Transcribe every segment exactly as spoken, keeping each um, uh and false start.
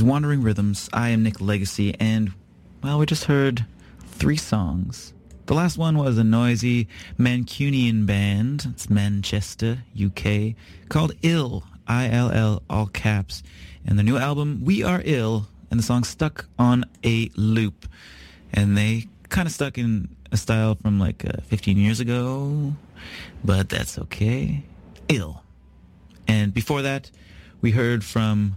is Wandering Rhythms. I am Nick Legacy, and, well, we just heard three songs. The last one was a noisy Mancunian band, it's Manchester, U K, called Ill, I L L, all caps. And their new album, We Are Ill, and the song Stuck on a Loop. And they kind of stuck in a style from like uh, fifteen years ago, but that's okay. Ill. And before that, we heard from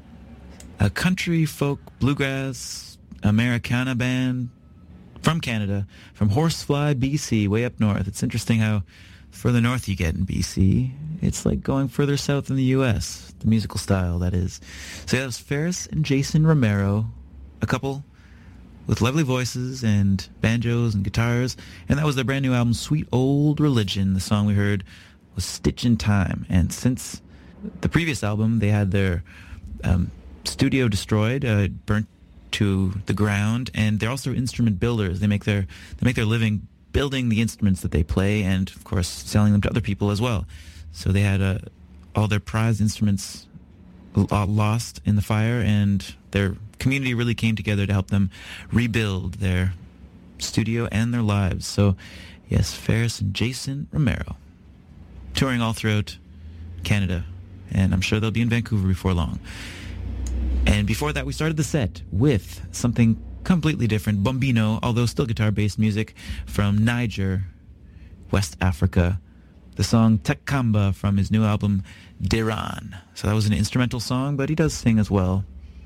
a country folk bluegrass Americana band from Canada, from Horsefly, B C, way up north. It's interesting how further north you get in B C, it's like going further south in the U S, the musical style, that is. So yeah, that was Ferris and Jason Romero, a couple with lovely voices and banjos and guitars, and that was their brand new album, Sweet Old Religion. The song we heard was Stitch in Time, and since the previous album, they had their um, studio destroyed, uh, burnt to the ground, and they're also instrument builders. They make their they make their living building the instruments that they play, and of course selling them to other people as well. So they had uh, all their prized instruments l- lost in the fire, and their community really came together to help them rebuild their studio and their lives. So yes, Ferris and Jason Romero, touring all throughout Canada, and I'm sure they'll be in Vancouver before long. And before that, we started the set with something completely different, Bombino, although still guitar-based music, from Niger, West Africa. The song Takamba from his new album, Deran. So that was an instrumental song, but he does sing as well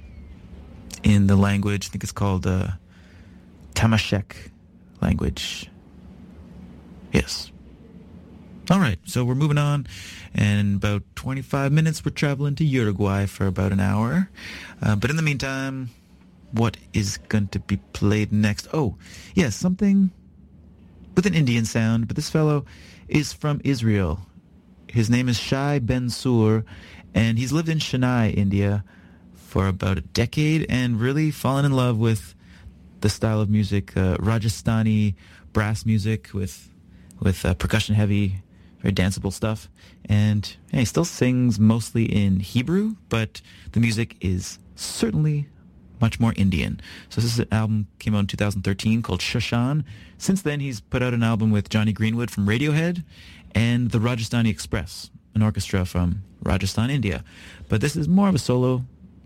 in the language. I think it's called uh, Tamashek language. Yes. All right, so we're moving on, and in about twenty-five minutes, we're traveling to Uruguay for about an hour. Uh, but in the meantime, what is going to be played next? Oh, yes, yeah, something with an Indian sound, but this fellow is from Israel. His name is Shai Ben-Sur, and he's lived in Chennai, India, for about a decade, and really fallen in love with the style of music, uh, Rajasthani brass music with, with uh, percussion-heavy, very danceable stuff. And yeah, he still sings mostly in Hebrew, but the music is certainly much more Indian. So this is an album came out in two thousand thirteen called Shashan. Since then, he's put out an album with Johnny Greenwood from Radiohead and the Rajasthani Express, an orchestra from Rajasthan, India. But this is more of a solo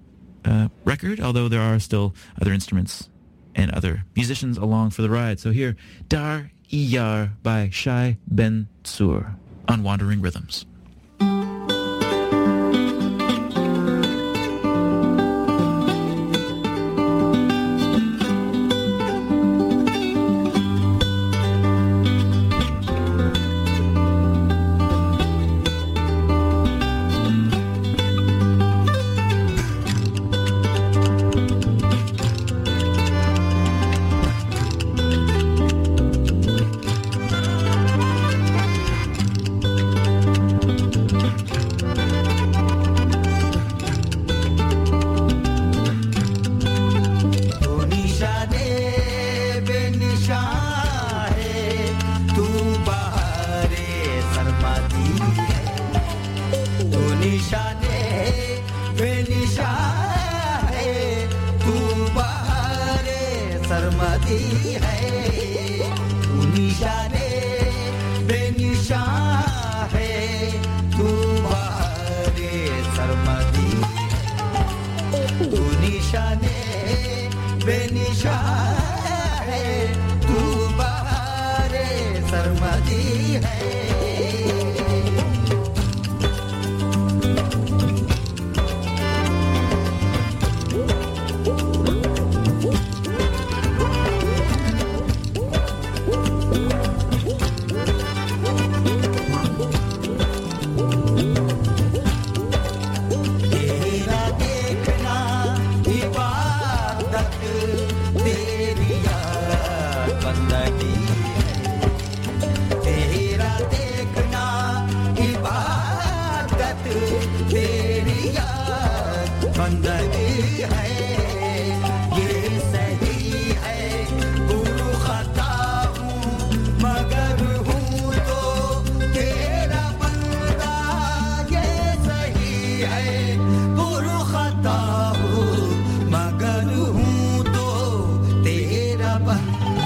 uh, record, although there are still other instruments and other musicians along for the ride. So here, Dar Iyar by Shai Ben-Sur on Wandering Rhythms. तेरा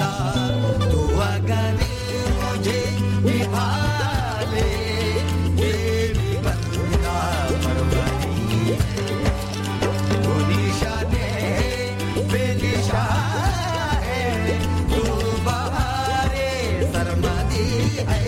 तू अगर मुझे निभा ले तेरी बंदा परवानी है तू निशाने बेनिशान है तू बहारे सरमदी है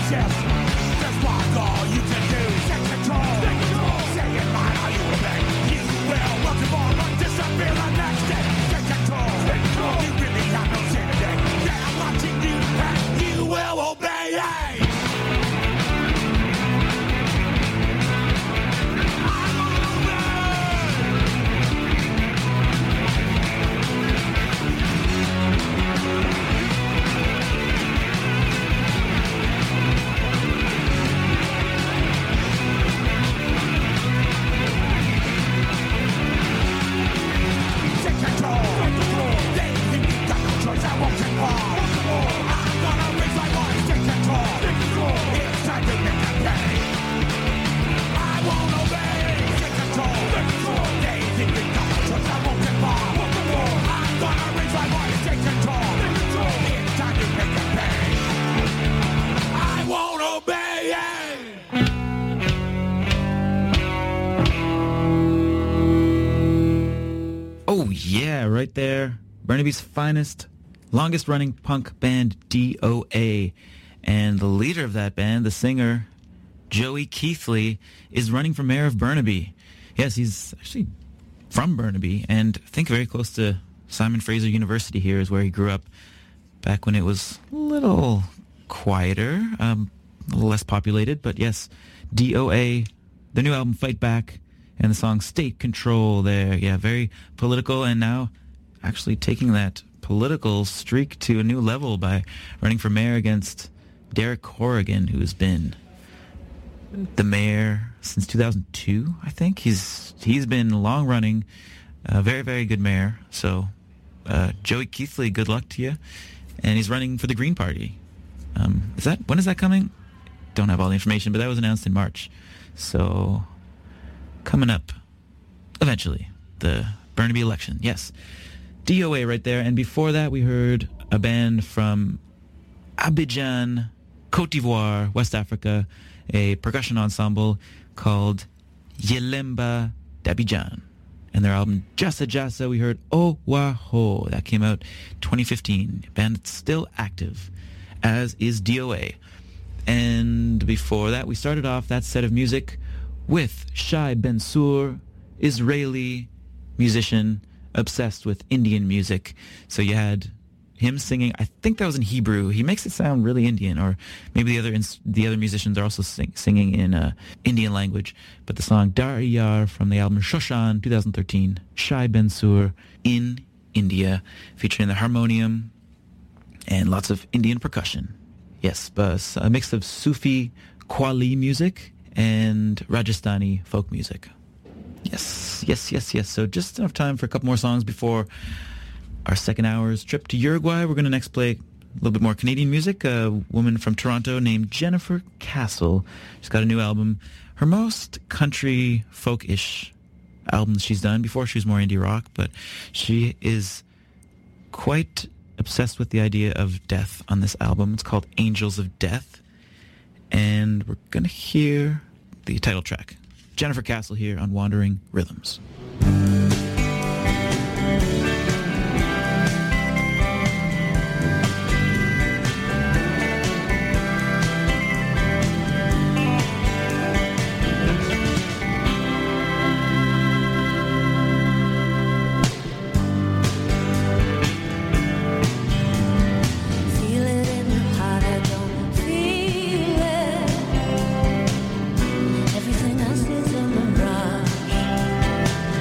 shift. Just walk all you can do. Take control. Take control. Say it loud, are you obey? You will. Welcome for but disappear the next day. Take control. Take control. You really got no say today. Yeah, I'm watching you and you will obey. Hey. Oh yeah, right there. Burnaby's finest, longest running punk band, D O A. And the leader of that band, the singer, Joey Keithley, is running for mayor of Burnaby. Yes, he's actually from Burnaby, and I think very close to Simon Fraser University here is where he grew up back when it was a little quieter, um, a little less populated. But yes, D O A, the new album Fight Back, and the song State Control there. Yeah, very political, and now actually taking that political streak to a new level by running for mayor against Derek Corrigan, who's been the mayor since two thousand two, I think. He's he's been long running, a very, very good mayor. So uh, Joey Keithley, good luck to you. And he's running for the Green Party. Um, is that when is that coming? Don't have all the information, but that was announced in March. So coming up eventually, the Burnaby election. Yes. D O A right there. And before that, we heard a band from Abidjan, Côte d'Ivoire, West Africa, a percussion ensemble called Yelemba d'Abidjan. And their album Jassa Jassa, we heard Oh Wah Ho. That came out twenty fifteen. A band that's still active, as is D O A. And before that, we started off that set of music with Shai Ben-Sur, Israeli musician obsessed with Indian music. So you had him singing, I think that was in Hebrew. He makes it sound really Indian, or maybe the other ins- the other musicians are also sing- singing in uh, Indian language. But the song Dar Yar from the album Shoshan, twenty thirteen, Shai Ben-Sur in India, featuring the harmonium and lots of Indian percussion. Yes, but a mix of Sufi Qawwali music and Rajasthani folk music. Yes, yes, yes, yes. So just enough time for a couple more songs before our second hour's trip to Uruguay. We're going to next play a little bit more Canadian music. A woman from Toronto named Jennifer Castle. She's got a new album. Her most country folk-ish albums she's done. Before she was more indie rock, but she is quite obsessed with the idea of death on this album. It's called Angels of Death. And we're going to hear the title track. Jennifer Castle here on Wandering Rhythms. Everything else is a mirage.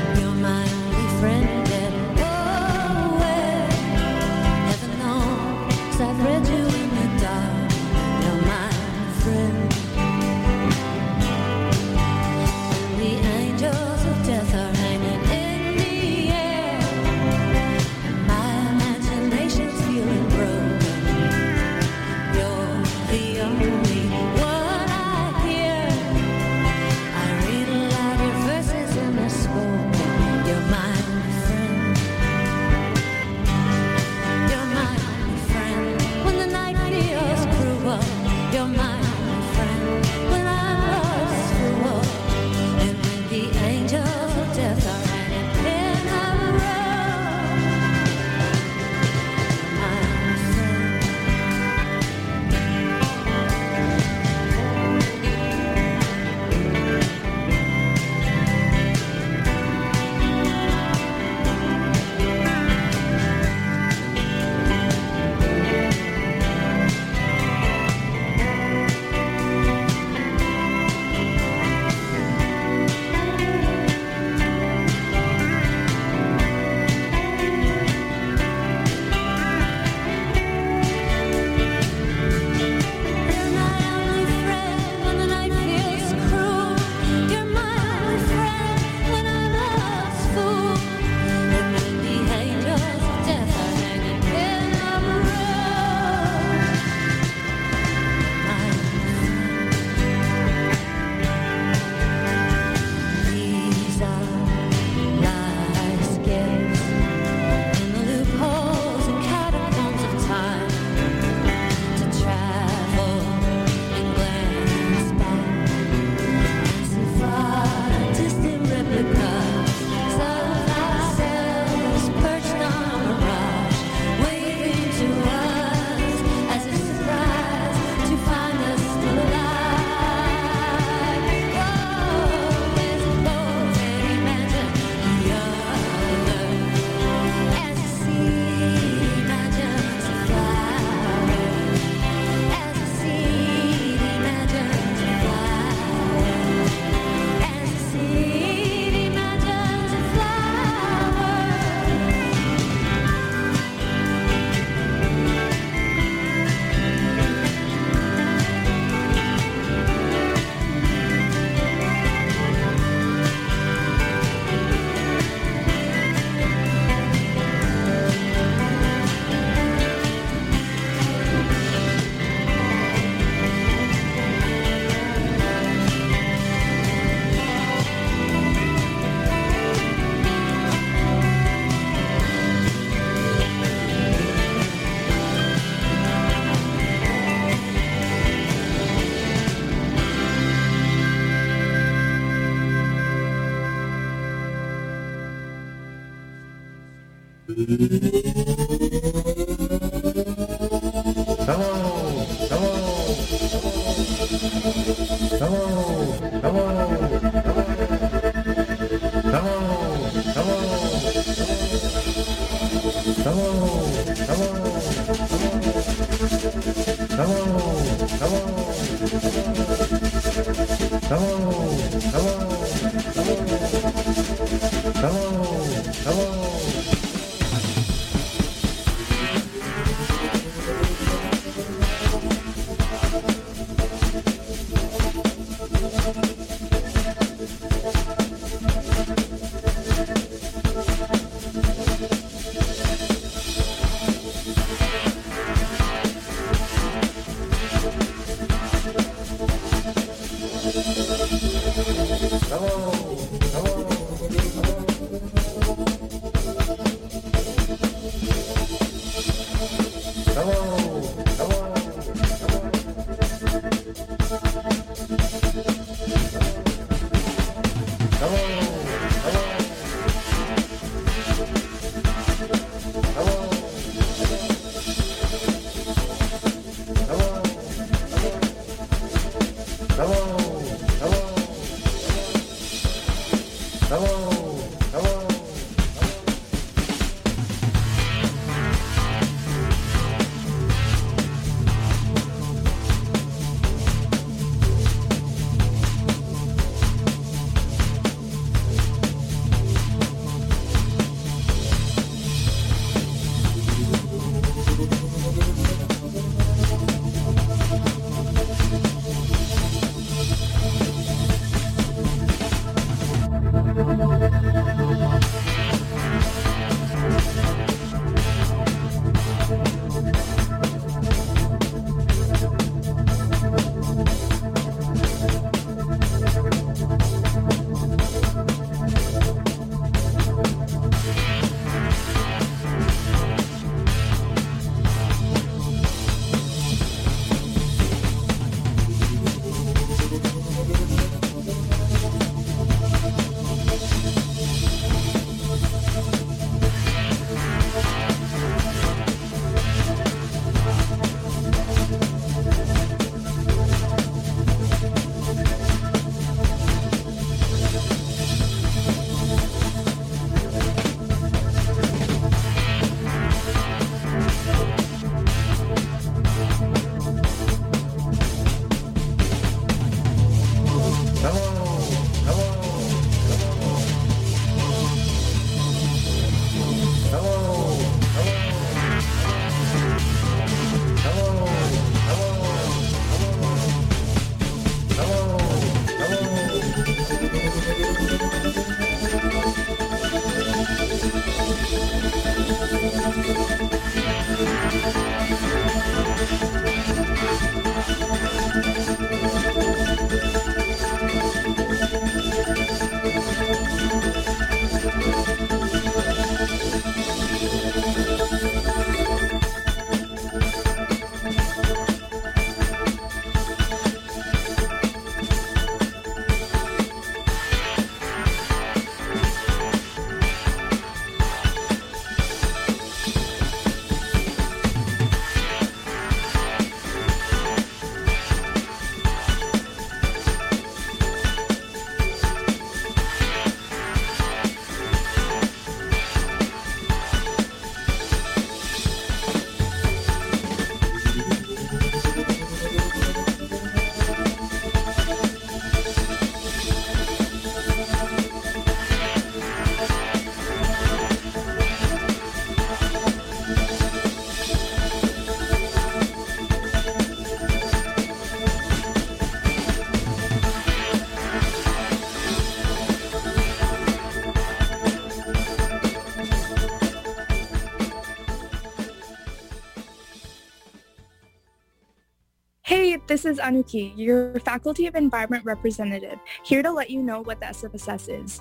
Hey, this is Anuki, your Faculty of Environment representative, here to let you know what the S F S S is.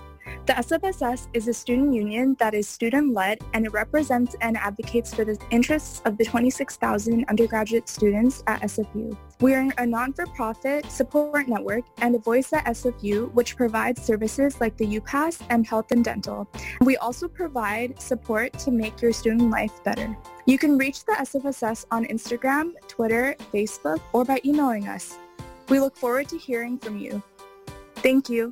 The S F S S is a student union that is student-led, and it represents and advocates for the interests of the twenty-six thousand undergraduate students at S F U. We are a non-for-profit support network and a voice at S F U, which provides services like the UPass and health and dental. We also provide support to make your student life better. You can reach the S F S S on Instagram, Twitter, Facebook, or by emailing us. We look forward to hearing from you. Thank you.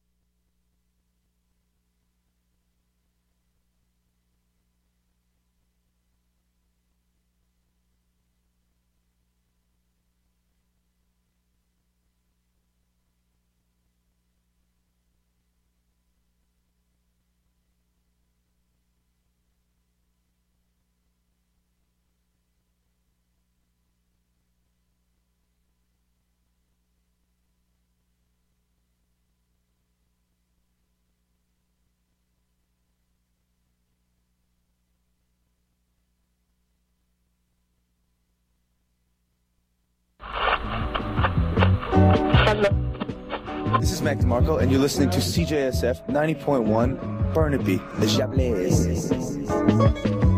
This is Mac DeMarco, and you're listening to C J S F ninety point one Burnaby, the Jablais.